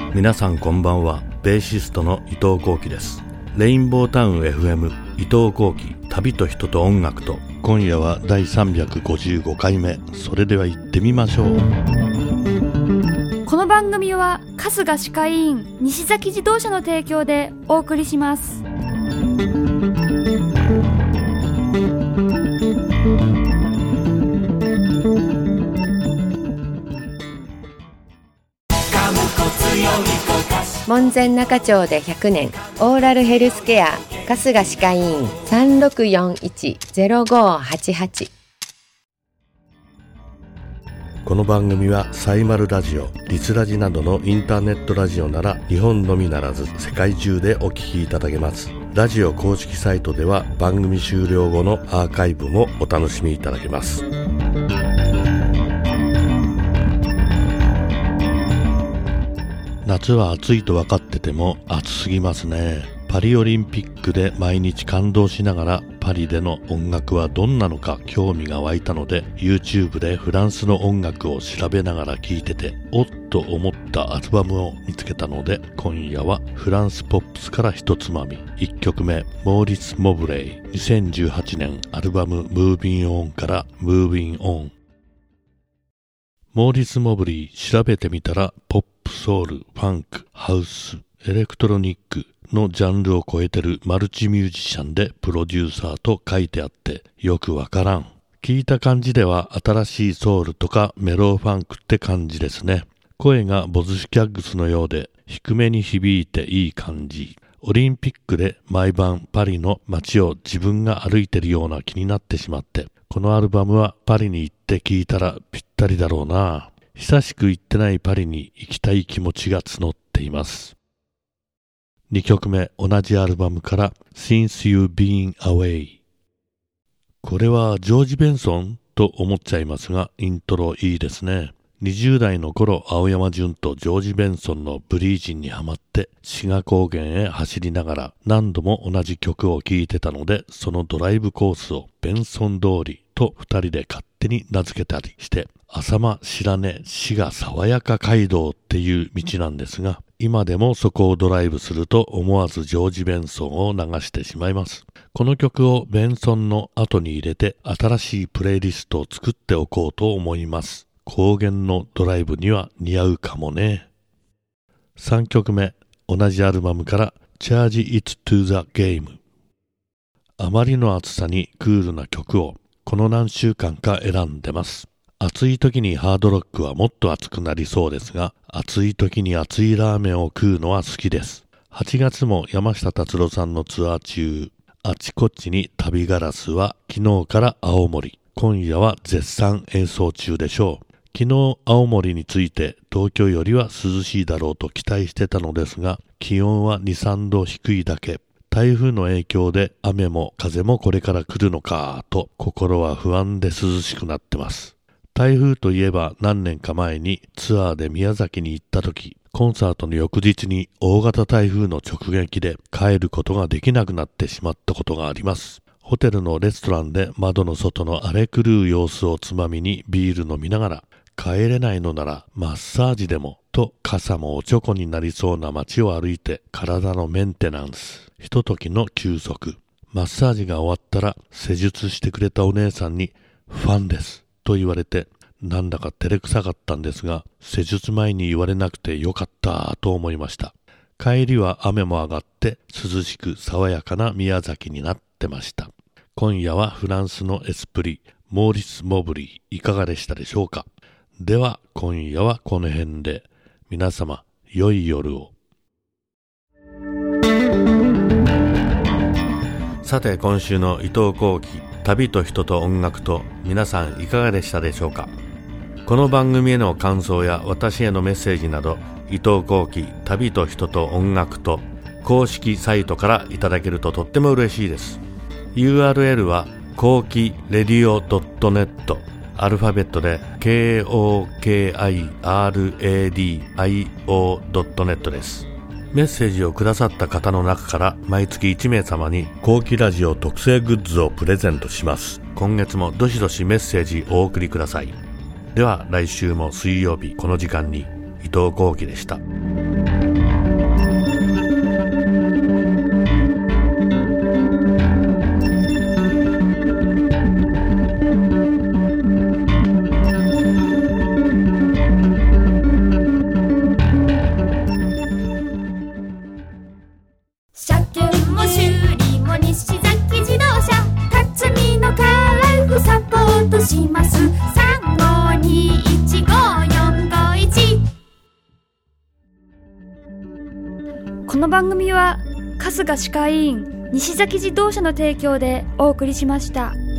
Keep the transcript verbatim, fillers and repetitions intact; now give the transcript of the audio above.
皆さんこんばんは。ベーシストの伊藤幸喜です。レインボータウン エフエム 伊藤幸喜、旅と人と音楽と。今夜はだいさんびゃくごじゅうごかいめ。それでは行ってみましょう。 この番組は春日歯科医院西崎自動車の提供でお送りします。 門前仲町でひゃくねんオーラルヘルスケア春日歯科医院 さんろくよんいち ゼロごはちはち。 この番組はサイマルラジオ、リスラジなどのインターネットラジオなら日本のみならず世界中でお聞きいただけます。ラジオ公式サイトでは番組終了後のアーカイブもお楽しみいただけます。夏は暑いと分かってても暑すぎますね。パリオリンピックで毎日感動しながらパリでの音楽はどんなのか興味が湧いたので YouTube でフランスの音楽を調べながら聴いてておっと思ったアルバムを見つけたので、今夜はフランスポップスから一つまみ。いっきょくめ、モーリス・モブレイ、にせんじゅうはちねんアルバムムービンオンからムービンオン。モーリス・モブリー、調べてみたらポップ、ソウル、ファンク、ハウス、エレクトロニックのジャンルを超えてるマルチミュージシャンでプロデューサーと書いてあってよくわからん。聞いた感じでは新しいソウルとかメローファンクって感じですね。声がボズシキャッグスのようで低めに響いていい感じ。オリンピックで毎晩パリの街を自分が歩いてるような気になってしまって、このアルバムはパリに行って聴いたらぴったりだろうな。久しく行ってないパリに行きたい気持ちが募っています。にきょくめ、同じアルバムから Since You've Been Away。 これはジョージ・ベンソンと思っちゃいますが、イントロいいですね。にじゅう代の頃、青山純とジョージ・ベンソンのブリージンにハマって志賀高原へ走りながら何度も同じ曲を聴いてたので、そのドライブコースをベンソン通りと二人で勝手に名付けたりして、浅間白根滋賀爽やか街道っていう道なんですが、今でもそこをドライブすると思わずジョージ・ベンソンを流してしまいます。この曲をベンソンの後に入れて新しいプレイリストを作っておこうと思います。高原のドライブには似合うかもね。さんきょくめ、同じアルバムからCharge It to the Game。 あまりの暑さにクールな曲をこの何週間か選んでます。暑い時にハードロックはもっと暑くなりそうですが、暑い時に熱いラーメンを食うのは好きです。はちがつも山下達郎さんのツアー中、あちこちに旅ガラスは昨日から青森、今夜は絶賛演奏中でしょう。昨日青森について東京よりは涼しいだろうと期待してたのですが、気温はに、さんど低いだけ。台風の影響で雨も風もこれから来るのかと心は不安で涼しくなってます。台風といえば何年か前にツアーで宮崎に行った時、コンサートの翌日に大型台風の直撃で帰ることができなくなってしまったことがあります。ホテルのレストランで窓の外の荒れ狂う様子をつまみにビール飲みながら、帰れないのならマッサージでもと傘もおちょこになりそうな街を歩いて体のメンテナンス、ひとときの休息。マッサージが終わったら施術してくれたお姉さんにファンですと言われて、なんだか照れくさかったんですが、施術前に言われなくてよかったと思いました。帰りは雨も上がって涼しく爽やかな宮崎になってました。今夜はフランスのエスプリ、モーリス・モブリー、いかがでしたでしょうか。では今夜はこの辺で、皆様良い夜を。さて今週の伊藤幸喜、旅と人と音楽と、皆さんいかがでしたでしょうか。この番組への感想や私へのメッセージなど、伊藤幸喜、旅と人と音楽と公式サイトからいただけるととっても嬉しいです。 ユーアールエル は幸喜レディオ ドットネット、アルファベットで ケーオーケーアイアールエーディーアイオー ドットネットです。メッセージをくださった方の中から毎月いちめい様に幸喜ラジオ特製グッズをプレゼントします。今月もどしどしメッセージお送りください。では来週も水曜日この時間に、伊藤幸喜でした。 の番組は春日歯科医院西崎自動車の提供でお送りしました。